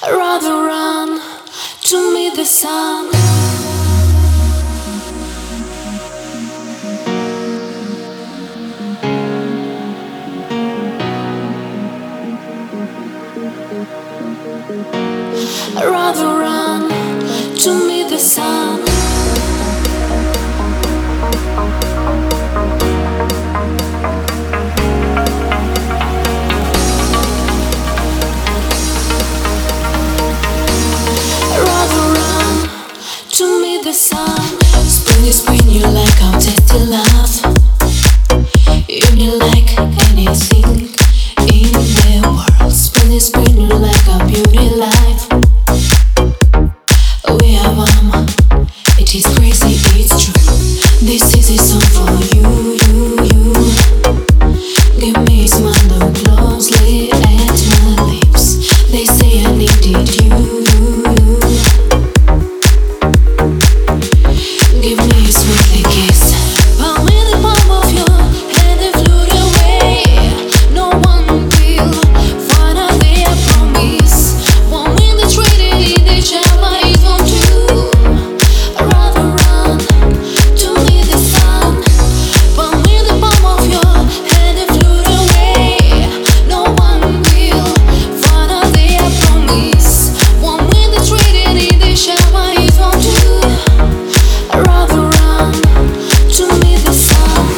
I'd rather run to meet the sun. I'd rather run to meet the sun. I'd rather run to meet the sun. Spring is spring, you like how tasty love. You need like anything in the world. Spring is spring, you like our beauty life. We are one, it is crazy, it's true. This is a song for you, you. Give me a smile, look closely at my lips. They say I needed you. Give me a sweet kiss. Palm in the palm of your hand and float away. No one will find out there, I promise. One minute traded in the shower is one too. I'd rather run to meet the sun. Palm in the palm of your hand and float away. No one will find out there, I promise. One minute traded in the shower is one too. I'd rather run to meet the sun.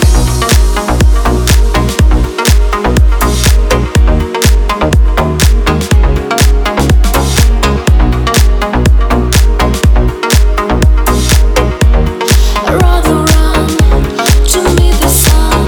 I'd rather run to meet the sun.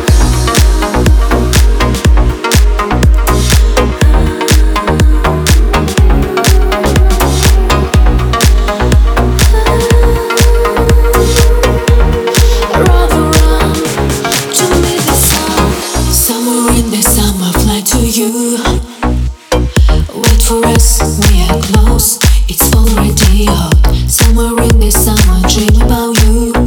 I'd rather run to meet the sun. Somewhere in the summer, fly to you. Wait for us, we are close. It's already hot. Somewhere in the summer, dream about you.